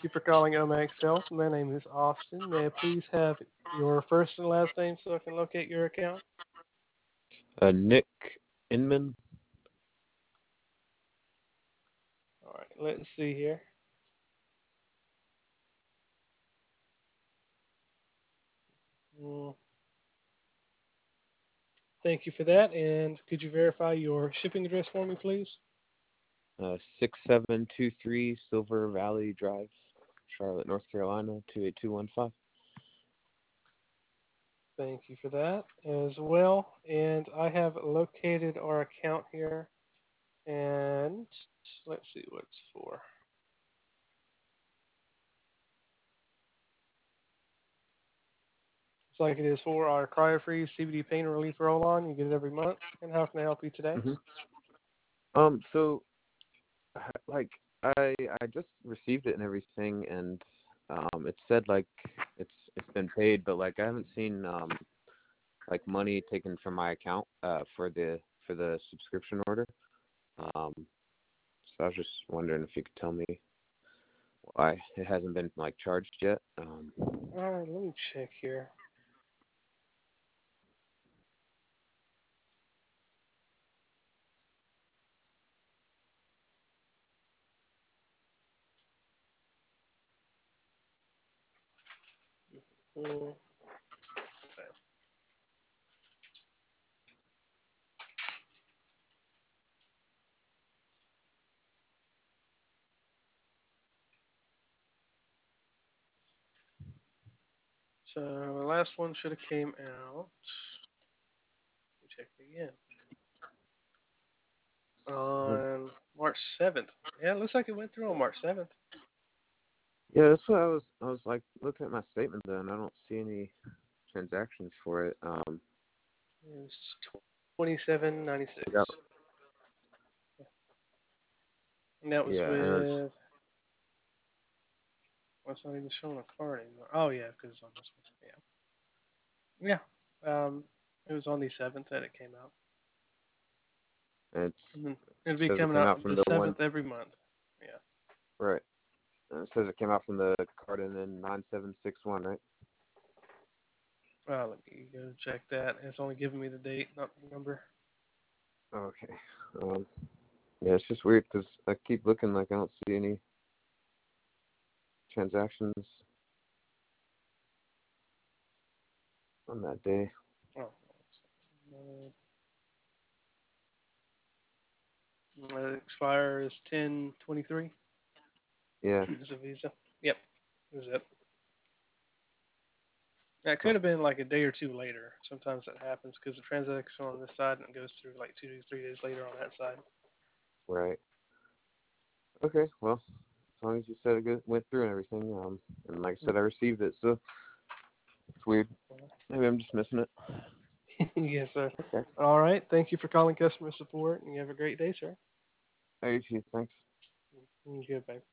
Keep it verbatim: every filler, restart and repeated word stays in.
you for calling Omax Health. My name is Austin. May I please have your first and last name so I can locate your account? Uh, Nick Inman. All right, let's see here. Mm, Thank you for that. And could you verify your shipping address for me, please? Uh, six seven two three Silver Valley Drive, Charlotte, North Carolina, two eight two one five. Thank you for that as well. And I have located our account here. And let's see what it's for. Looks like it is for our CryoFreeze C B D Pain Relief Roll-On. You get it every month. And how can I help you today? Mm-hmm. Um, so, like, I I just received it and everything, and um, it said like it's it's been paid, but like I haven't seen um like money taken from my account uh for the for the subscription order. Um, so I was just wondering if you could tell me why it hasn't been like charged yet. Um, All right, let me check here. Mm, So the last one should have came out. Let me check it again. On March seventh. Yeah, it looks like it went through on March seventh. yeah, that's what I was. I was like looking at my statement though, and I don't see any transactions for it. Um, It's twenty-seven ninety-six. I got, And that was yeah, and I was, with. Well, it's not even showing a card anymore. Oh yeah, because it's on this one. Yeah. Yeah. Um, it was on the seventh that it came out. it's And then it it'll be says it coming came out out from the the one seventh every month. Yeah. right. And it says it came out from the card and then nine seven six one, right? Well, let me go check that. It's only giving me the date, not the number. Okay. Um, yeah, it's just weird because I keep looking like I don't see any transactions on that day. Oh. Uh, it expires ten twenty-three. Yeah. It's a Visa. Yep. It was it. That Huh. could have been like a day or two later. Sometimes that happens because the transaction on this side and it goes through like two to three days later on that side. Right. Okay. Well, as long as you said it good, went through and everything, um, and like I said, I received it, so it's weird. Maybe I'm just missing it. Yes, sir. Okay. All right. Thank you for calling customer support, and you have a great day, sir. Hey, thanks. Mm, Goodbye.